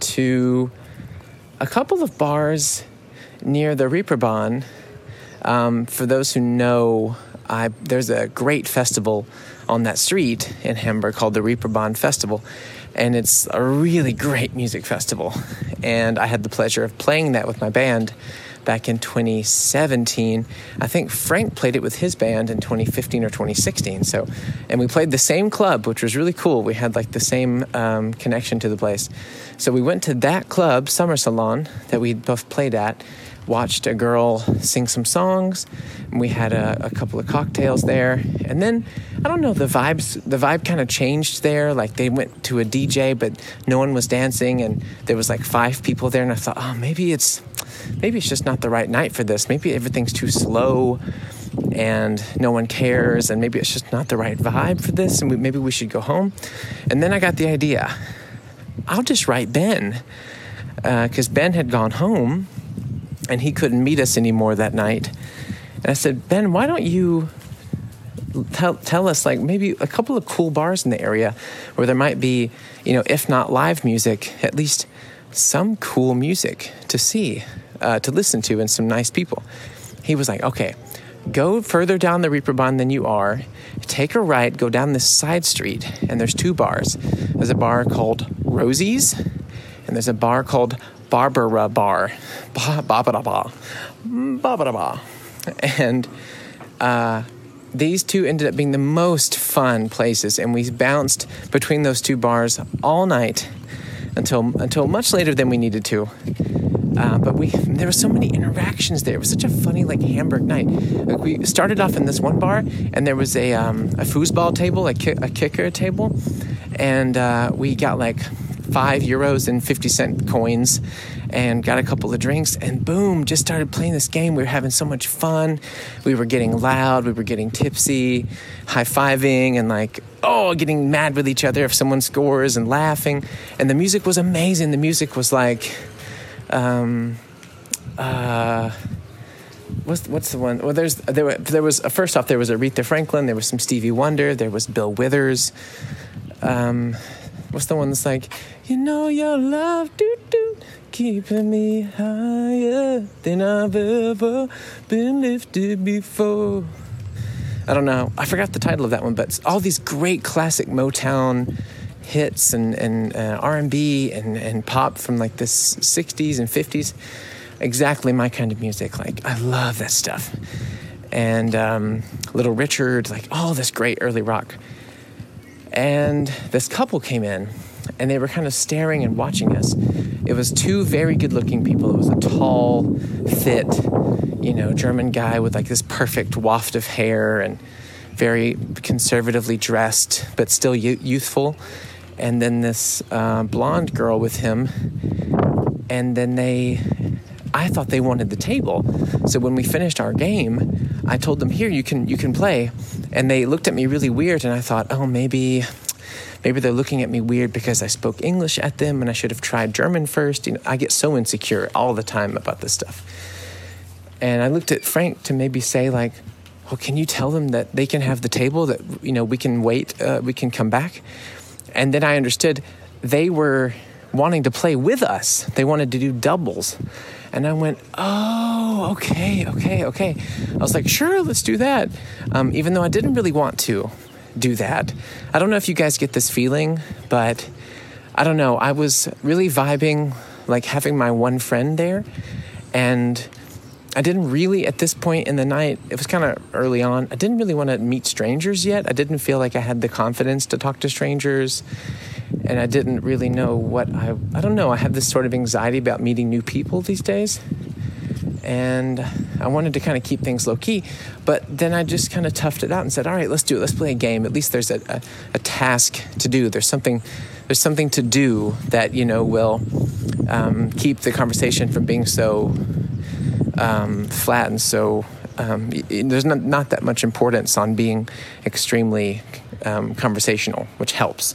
to a couple of bars near the Reeperbahn. Um, for those who know, I, there's a great festival on that street in Hamburg called the Reeperbahn Festival, and it's a really great music festival. And I had the pleasure of playing that with my band back in twenty seventeen. I think Frank played it with his band in twenty fifteen or twenty sixteen. So, and we played the same club, which was really cool. We had like the same um, connection to the place. So we went to that club, Summer Salon, that we both played at, watched a girl sing some songs, and we had a, a couple of cocktails there. And then, I don't know, the vibes, the vibe kind of changed there. Like they went to a D J, but no one was dancing, and there was like five people there, and I thought, oh, maybe it's, maybe it's just not the right night for this. Maybe everything's too slow, and no one cares, and maybe it's just not the right vibe for this, and we, maybe we should go home. And then I got the idea. I'll just write Ben, because uh, Ben had gone home, and he couldn't meet us anymore that night. And I said, Ben, why don't you tell, tell us, like, maybe a couple of cool bars in the area where there might be, you know, if not live music, at least some cool music to see, uh, to listen to, and some nice people. He was like, okay, go further down the Reeperbahn than you are, take a right, go down this side street, and there's two bars. There's a bar called Rosie's, and there's a bar called Barbara Bar. Ba ba ba ba. Ba ba ba. And uh, these two ended up being the most fun places, and we bounced between those two bars all night until until much later than we needed to. Uh, but we there were so many interactions there. It was such a funny, like, Hamburg night. Like, we started off in this one bar, and there was a um, a foosball table, a, ki- a kicker table, and uh, we got like five euros and fifty cent coins, and got a couple of drinks, and boom, just started playing this game. We were having so much fun. We were getting loud. We were getting tipsy, high-fiving, and like, oh, getting mad with each other if someone scores, and laughing. And the music was amazing. The music was like, um, uh, what's what's the one? Well, there's there were, there was uh, first off there was Aretha Franklin. There was some Stevie Wonder. There was Bill Withers. Um, what's the one that's like, you know your love, doo doo, keeping me higher than I've ever been lifted before. I don't know. I forgot the title of that one, but all these great classic Motown hits and, and uh, R and B and, and pop from like the sixties and fifties. Exactly my kind of music. Like, I love that stuff. And um, Little Richard, like all this great early rock. And this couple came in, and they were kind of staring and watching us. It was two very good-looking people. It was a tall, fit, you know, German guy with like this perfect waft of hair and very conservatively dressed, but still y- youthful. And then this uh, blonde girl with him. And then they, I thought they wanted the table. So when we finished our game, I told them, here, you can you can play. And they looked at me really weird, and I thought, oh, maybe... Maybe they're looking at me weird because I spoke English at them and I should have tried German first. You know, I get so insecure all the time about this stuff. And I looked at Frank to maybe say, like, well, can you tell them that they can have the table, that, you know, we can wait, uh, we can come back? And then I understood they were wanting to play with us. They wanted to do doubles. And I went, oh, okay, okay, okay. I was like, sure, let's do that. Um, even though I didn't really want to do that. I don't know if you guys get this feeling, but I don't know. I was really vibing, like having my one friend there, and I didn't really, at this point in the night, it was kind of early on, I didn't really want to meet strangers yet. I didn't feel like I had the confidence to talk to strangers, and I didn't really know what I, I don't know, I have this sort of anxiety about meeting new people these days, and I wanted to kind of keep things low-key, but then I just kind of toughed it out and said, all right, let's do it. Let's play a game. At least there's a, a, a task to do. There's something there's something to do that, you know, will um, keep the conversation from being so um, flat and so... Um, there's not, not that much importance on being extremely um, conversational, which helps.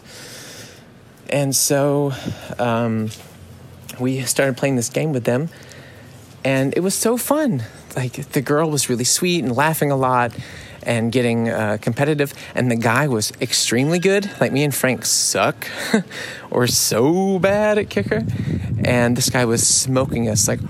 And so um, we started playing this game with them, and it was so fun. Like, the girl was really sweet and laughing a lot and getting uh, competitive. And the guy was extremely good. Like, me and Frank suck or so bad at kicker. And this guy was smoking us, like,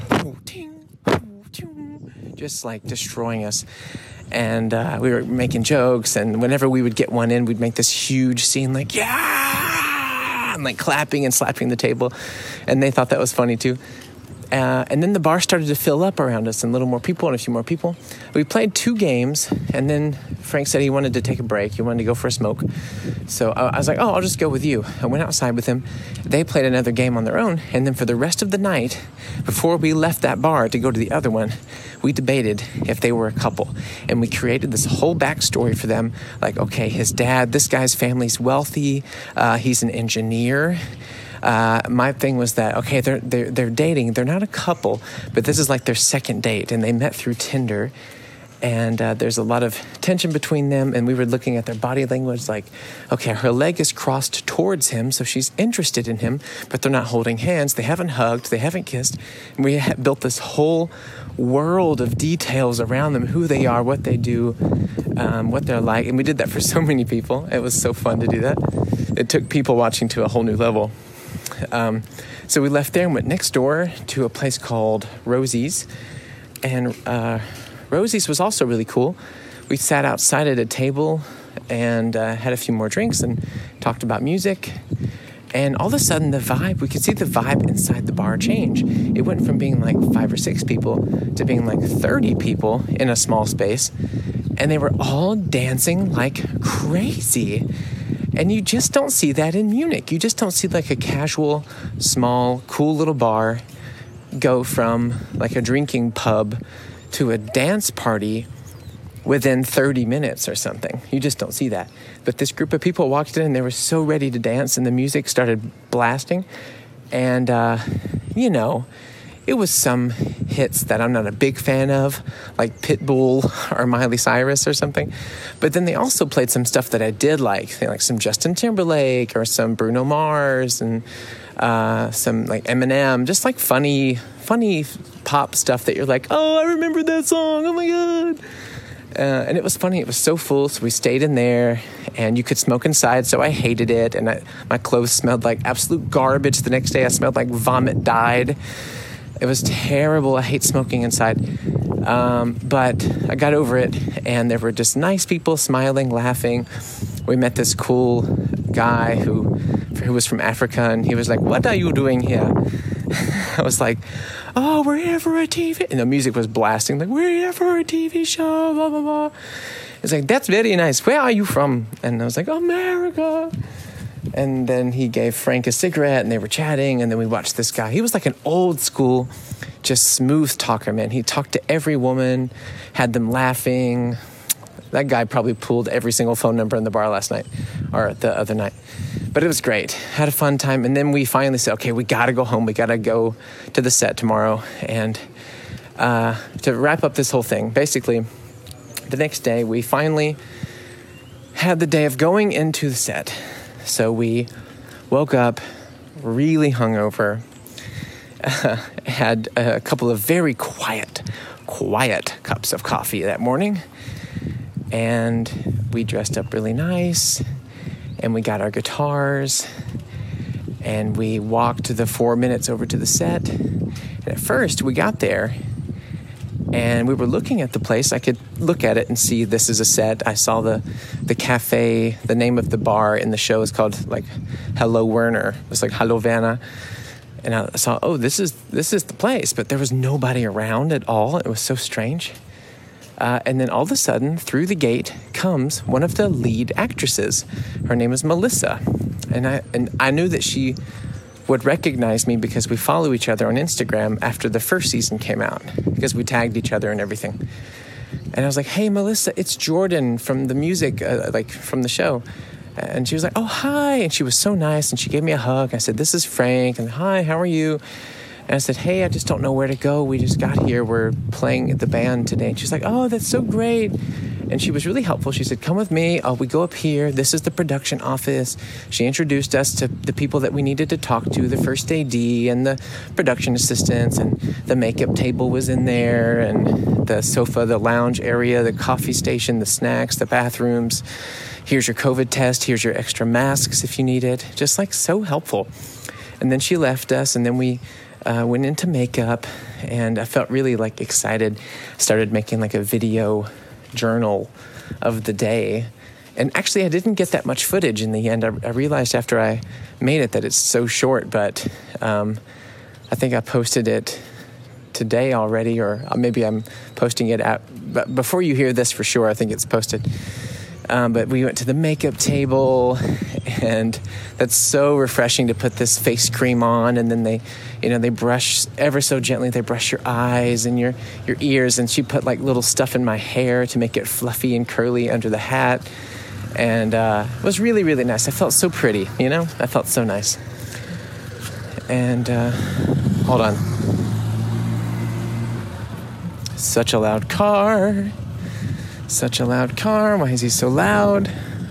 just like destroying us. And uh, we were making jokes. And whenever we would get one in, we'd make this huge scene, like, yeah! And like clapping and slapping the table. And they thought that was funny too. Uh, and then the bar started to fill up around us, and a little more people and a few more people. We played two games, and then Frank said he wanted to take a break. He wanted to go for a smoke. So I was like, oh, I'll just go with you. I went outside with him. They played another game on their own, and then for the rest of the night, before we left that bar to go to the other one, we debated if they were a couple. And we created this whole backstory for them. Like, okay, his dad, this guy's family's wealthy. Uh, he's an engineer. Uh, my thing was that, okay, they're, they're, they're dating. They're not a couple, but this is like their second date, and they met through Tinder. And uh, there's a lot of tension between them, and we were looking at their body language like, okay, her leg is crossed towards him, so she's interested in him, but they're not holding hands. They haven't hugged. They haven't kissed. And we ha- built this whole world of details around them, who they are, what they do, um, what they're like. And we did that for so many people. It was so fun to do that. It took people watching to a whole new level. Um, so we left there and went next door to a place called Rosie's. And uh, Rosie's was also really cool. We sat outside at a table and uh, had a few more drinks and talked about music. And all of a sudden, the vibe, we could see the vibe inside the bar change. It went from being like five or six people to being like thirty people in a small space. And they were all dancing like crazy. And you just don't see that in Munich. You just don't see like a casual, small, cool little bar go from like a drinking pub to a dance party within thirty minutes or something. You just don't see that. But this group of people walked in and they were so ready to dance, and the music started blasting. And, uh, you know, it was some hits that I'm not a big fan of, like Pitbull or Miley Cyrus or something. But then they also played some stuff that I did like, like some Justin Timberlake or some Bruno Mars and uh, some like Eminem, just like funny, funny pop stuff that you're like, oh, I remember that song. Oh my God. Uh, and it was funny. It was so full. So we stayed in there and you could smoke inside. So I hated it. And I, my clothes smelled like absolute garbage. The next day I smelled like vomit dyed. It was terrible. I hate smoking inside. Um, but I got over it, and there were just nice people smiling, laughing. We met this cool guy who who was from Africa, and he was like, what are you doing here? I was like, oh, we're here for a T V. And the music was blasting, like, we're here for a T V show, blah, blah, blah. It's like, that's very nice. Where are you from? And I was like, America. And then he gave Frank a cigarette, and they were chatting, and then we watched this guy. He was like an old school, just smooth talker, man. He talked to every woman, had them laughing. That guy probably pulled every single phone number in the bar last night, or the other night. But it was great. Had a fun time. And then we finally said, okay, we got to go home. We got to go to the set tomorrow. And uh, to wrap up this whole thing, basically, the next day, we finally had the day of going into the set. So we woke up really hungover, uh, had a couple of very quiet, quiet cups of coffee that morning, and we dressed up really nice, and we got our guitars, and we walked the four minutes over to the set. And at first, we got there, and we were looking at the place. I could look at it and see this is a set. I saw the the cafe, the name of the bar in the show is called like Hello Werner. It was like Hallo Werner. And I saw, oh, this is this is the place. But there was nobody around at all. It was so strange. Uh, and then all of a sudden, through the gate comes one of the lead actresses. Her name is Melissa. And I and I knew that she would recognize me because we follow each other on Instagram after the first season came out, because we tagged each other and everything. And I was like, hey, Melissa, it's Jordan from the music, uh, like from the show. And she was like, oh, hi. And she was so nice. And she gave me a hug. I said, this is Frank. And hi, how are you? And I said, hey, I just don't know where to go. We just got here. We're playing at the band today. And she's like, oh, that's so great. And she was really helpful. She said, come with me. Oh, we go up here. This is the production office. She introduced us to the people that we needed to talk to, the first A D and the production assistants. And the makeup table was in there, and the sofa, the lounge area, the coffee station, the snacks, the bathrooms. Here's your COVID test. Here's your extra masks if you need it. Just like so helpful. And then she left us, and then we uh, went into makeup, and I felt really like excited. Started making like a video journal of the day. And actually, I didn't get that much footage in the end. I, I realized after I made it that it's so short, but um, I think I posted it today already, or maybe I'm posting it out. But before you hear this for sure, I think it's posted. Um, but we went to the makeup table, and that's so refreshing to put this face cream on, and then they, you know, they brush ever so gently. They brush your eyes and your, your ears, and she put like little stuff in my hair to make it fluffy and curly under the hat, and uh, it was really, really nice. I felt so pretty, you know? I felt so nice. And uh, hold on. Such a loud car. Such a loud car. Why is he so loud?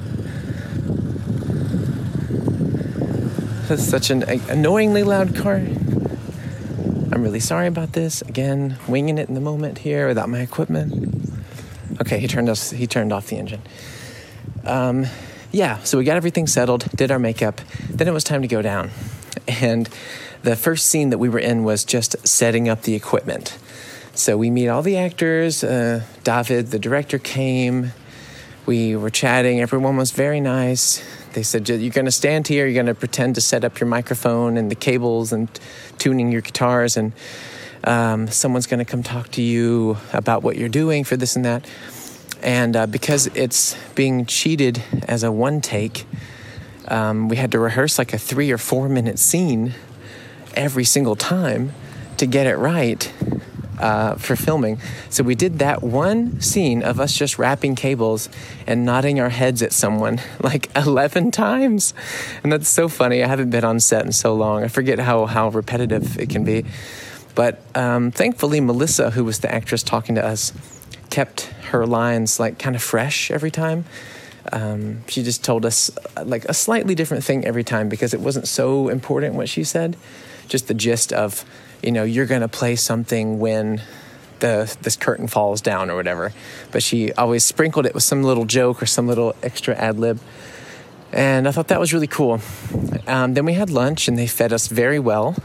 That's such an annoyingly loud car. I'm really sorry about this. Again, winging it in the moment here without my equipment. Okay, he turned us. He turned off the engine. Um, yeah, so we got everything settled, did our makeup. Then it was time to go down. And the first scene that we were in was just setting up the equipment. So we meet all the actors. Uh, David, the director, came. We were chatting. Everyone was very nice. They said, you're going to stand here. You're going to pretend to set up your microphone and the cables and tuning your guitars. And um, someone's going to come talk to you about what you're doing for this and that. And uh, because it's being cheated as a one take, um, we had to rehearse like a three or four minute scene every single time to get it right uh, for filming. So we did that one scene of us just wrapping cables and nodding our heads at someone like eleven times. And that's so funny. I haven't been on set in so long. I forget how, how repetitive it can be. But um, thankfully, Melissa, who was the actress talking to us, kept her lines like kind of fresh every time. Um, she just told us like a slightly different thing every time because it wasn't so important what she said. Just the gist of, you know, you're going to play something when the this curtain falls down or whatever. But she always sprinkled it with some little joke or some little extra ad lib. And I thought that was really cool. Um, then we had lunch and they fed us very well.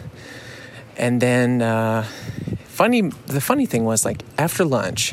And then, uh, funny, the funny thing was, like, after lunch,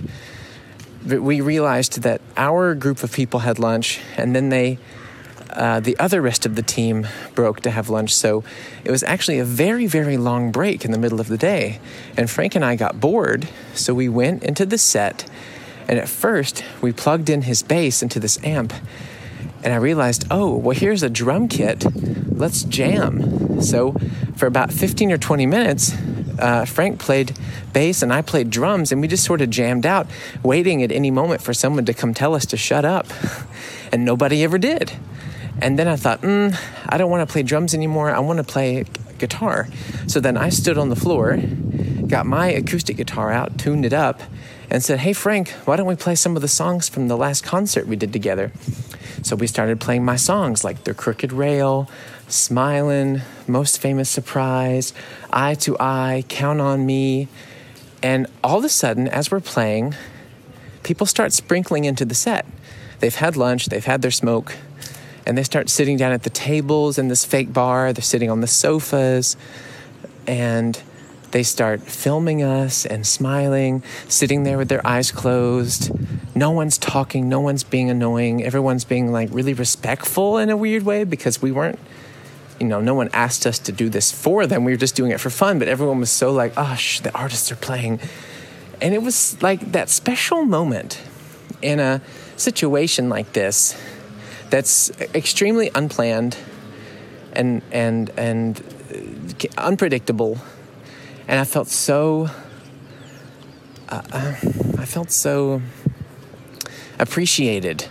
we realized that our group of people had lunch, and then they, uh, the other rest of the team broke to have lunch. So it was actually a very, very long break in the middle of the day. And Frank and I got bored, so we went into the set. And at first, we plugged in his bass into this amp. And I realized, oh, well, here's a drum kit. Let's jam. So for about fifteen or twenty minutes, uh, Frank played bass and I played drums, and we just sort of jammed out, waiting at any moment for someone to come tell us to shut up. And nobody ever did. And then I thought, mm, I don't want to play drums anymore. I want to play guitar. So then I stood on the floor, got my acoustic guitar out, tuned it up, and said, hey, Frank, why don't we play some of the songs from the last concert we did together? So we started playing my songs like The Crooked Rail, Smilin', Most Famous Surprise, Eye to Eye, Count on Me. And all of a sudden, as we're playing, people start sprinkling into the set. They've had lunch, they've had their smoke, and they start sitting down at the tables in this fake bar. They're sitting on the sofas, and they start filming us and smiling, sitting there with their eyes closed. No one's talking, no one's being annoying. Everyone's being like really respectful in a weird way because we weren't, you know, no one asked us to do this for them. We were just doing it for fun, but everyone was so like, oh, sh- the artists are playing. And it was like that special moment in a situation like this that's extremely unplanned and and and unpredictable. And I felt so, uh, I felt so appreciated.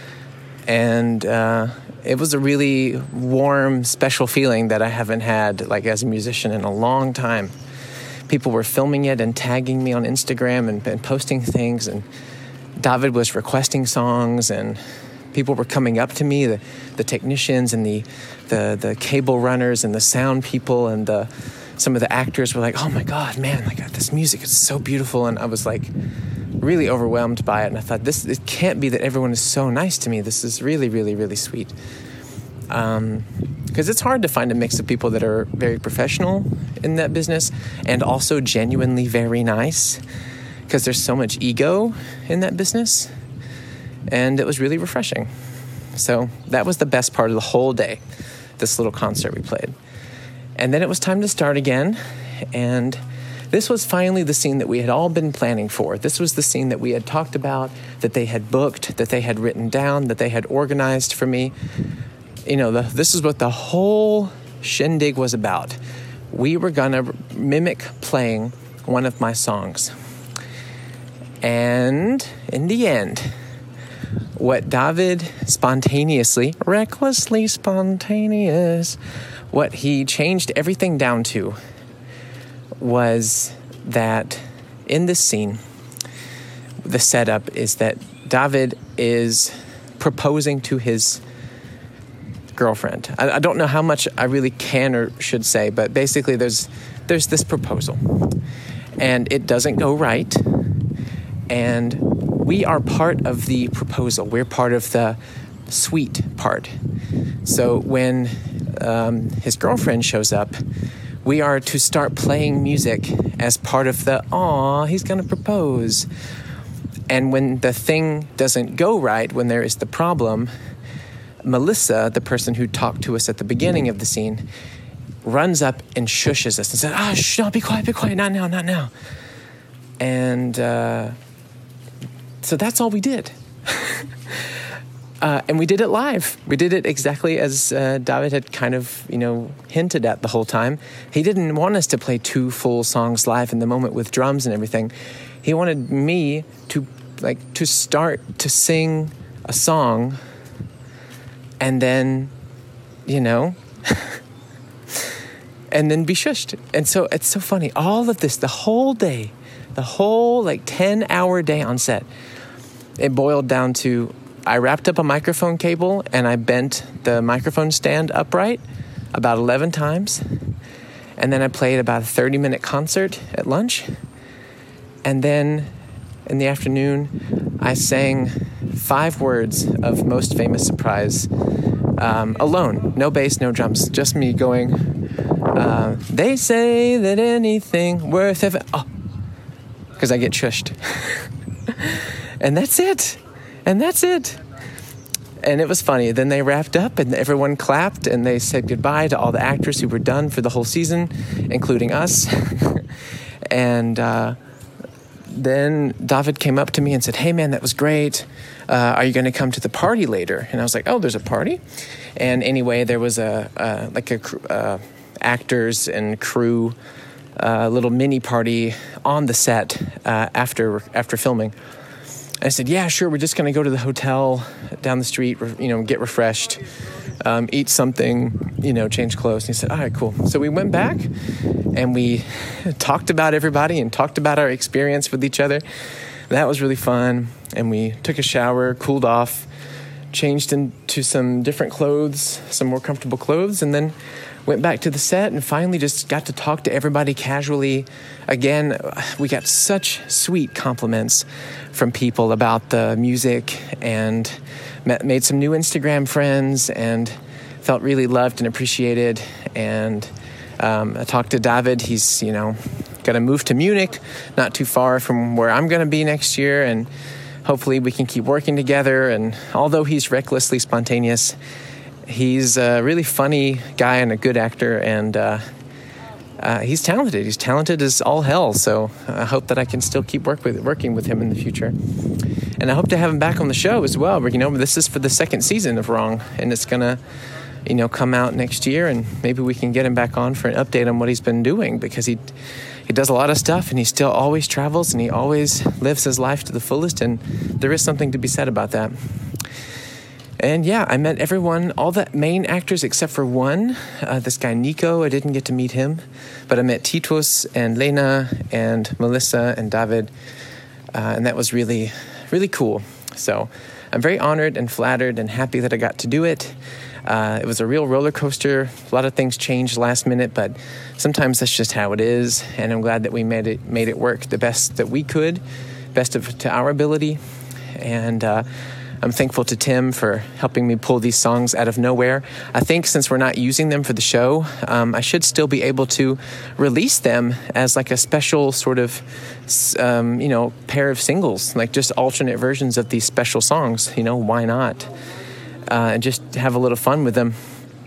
And uh, it was a really warm, special feeling that I haven't had, like, as a musician in a long time. People were filming it and tagging me on Instagram and, and posting things. And David was requesting songs, and people were coming up to me, the, the technicians and the, the, the cable runners and the sound people and the... Some of the actors were like, oh my God, man, like this music is so beautiful. And I was like really overwhelmed by it. And I thought, this, it can't be that everyone is so nice to me. This is really, really, really sweet. Um, because it's hard to find a mix of people that are very professional in that business and also genuinely very nice, because there's so much ego in that business. And it was really refreshing. So that was the best part of the whole day, this little concert we played. And then it was time to start again, and this was finally the scene that we had all been planning for. This was the scene that we had talked about, that they had booked, that they had written down, that they had organized for me. You know, the, this is what the whole shindig was about. We were going to mimic playing one of my songs. And in the end, what David spontaneously, recklessly spontaneous, what he changed everything down to was that in this scene, the setup is that David is proposing to his girlfriend. I, I don't know how much I really can or should say, but basically there's there's this proposal, and it doesn't go right, and we are part of the proposal. We're part of the sweet part. So when um, his girlfriend shows up, we are to start playing music as part of the, aw, he's going to propose. And when the thing doesn't go right, when there is the problem, Melissa, the person who talked to us at the beginning of the scene, runs up and shushes us and says, ah, shh, no, be quiet, be quiet, not now, not now. And uh, so that's all we did. Uh, and we did it live. We did it exactly as uh, David had kind of, you know, hinted at the whole time. He didn't want us to play two full songs live in the moment with drums and everything. He wanted me to, like, to start to sing a song and then, you know, and then be shushed. And so it's so funny. All of this, the whole day, the whole, like, ten-hour day on set, it boiled down to, I wrapped up a microphone cable and I bent the microphone stand upright about eleven times. And then I played about a thirty-minute concert at lunch. And then in the afternoon, I sang five words of Most Famous Surprise um, alone. No bass, no drums. Just me going, uh, they say that anything worth having... Oh, because I get shushed. And that's it. And that's it. And it was funny. Then they wrapped up and everyone clapped and they said goodbye to all the actors who were done for the whole season, including us. and uh, then David came up to me and said, hey, man, that was great. Uh, are you going to come to the party later? And I was like, oh, there's a party? And anyway, there was a uh, like a uh, actors and crew uh, little mini party on the set uh, after after filming. I said, yeah, sure, we're just going to go to the hotel down the street, you know, get refreshed, um, eat something, you know, change clothes. And he said, all right, cool. So we went back and we talked about everybody and talked about our experience with each other. That was really fun. And we took a shower, cooled off, changed into some different clothes, some more comfortable clothes, and then went back to the set and finally just got to talk to everybody casually. Again, we got such sweet compliments from people about the music and met, made some new Instagram friends and felt really loved and appreciated. And um, I talked to David. He's, you know, going to move to Munich, not too far from where I'm going to be next year. And hopefully we can keep working together. And although he's recklessly spontaneous, he's a really funny guy and a good actor, and uh, uh, he's talented. He's talented as all hell, so I hope that I can still keep work with, working with him in the future. And I hope to have him back on the show as well. You know, this is for the second season of Wrong, and it's going to, you know, come out next year, and maybe we can get him back on for an update on what he's been doing, because he he does a lot of stuff, and he still always travels, and he always lives his life to the fullest, and there is something to be said about that. And yeah, I met everyone, all the main actors except for one. Uh, this guy, Nico, I didn't get to meet him. But I met Titus and Lena and Melissa and David. Uh, and that was really, really cool. So I'm very honored and flattered and happy that I got to do it. Uh, it was a real roller coaster. A lot of things changed last minute, but sometimes that's just how it is. And I'm glad that we made it made it work the best that we could, best of to our ability. And uh I'm thankful to Tim for helping me pull these songs out of nowhere. I think since we're not using them for the show, um, I should still be able to release them as like a special sort of, um, you know, pair of singles, like just alternate versions of these special songs. You know, why not? Uh, and just have a little fun with them.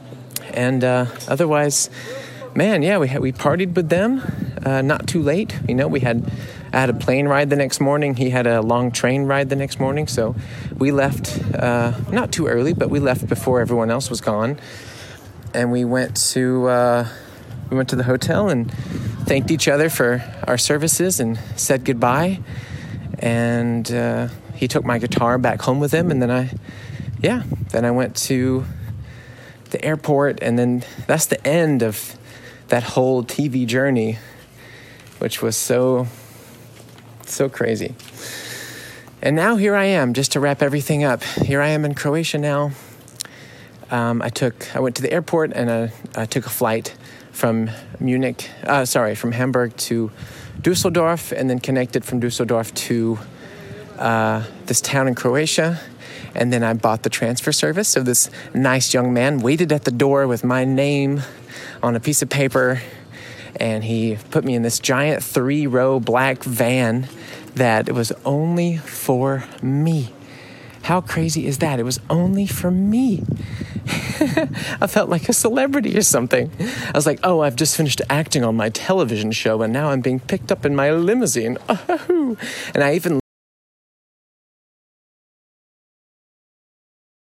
And uh, otherwise, man, yeah, we had, we partied with them, uh, not too late. You know, we had... I had a plane ride the next morning. He had a long train ride the next morning. So we left, uh, not too early, but we left before everyone else was gone. And we went to uh, we went to the hotel and thanked each other for our services and said goodbye. And uh, he took my guitar back home with him. And then I, yeah, then I went to the airport. And then that's the end of that whole T V journey, which was so... so crazy. And now here I am, just to wrap everything up. Here I am in Croatia now. Um, I took, I went to the airport and I, I took a flight from Munich, uh, sorry, from Hamburg to Dusseldorf, and then connected from Dusseldorf to uh, this town in Croatia. And then I bought the transfer service. So this nice young man waited at the door with my name on a piece of paper. And he put me in this giant three-row black van that was only for me. How crazy is that? It was only for me. I felt like a celebrity or something. I was like, oh, I've just finished acting on my television show, and now I'm being picked up in my limousine. Oh, and I even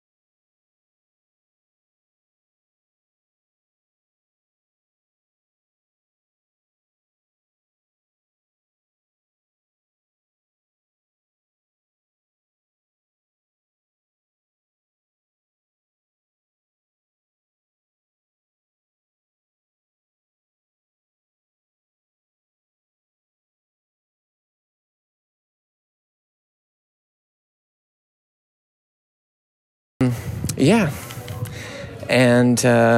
yeah. And, uh,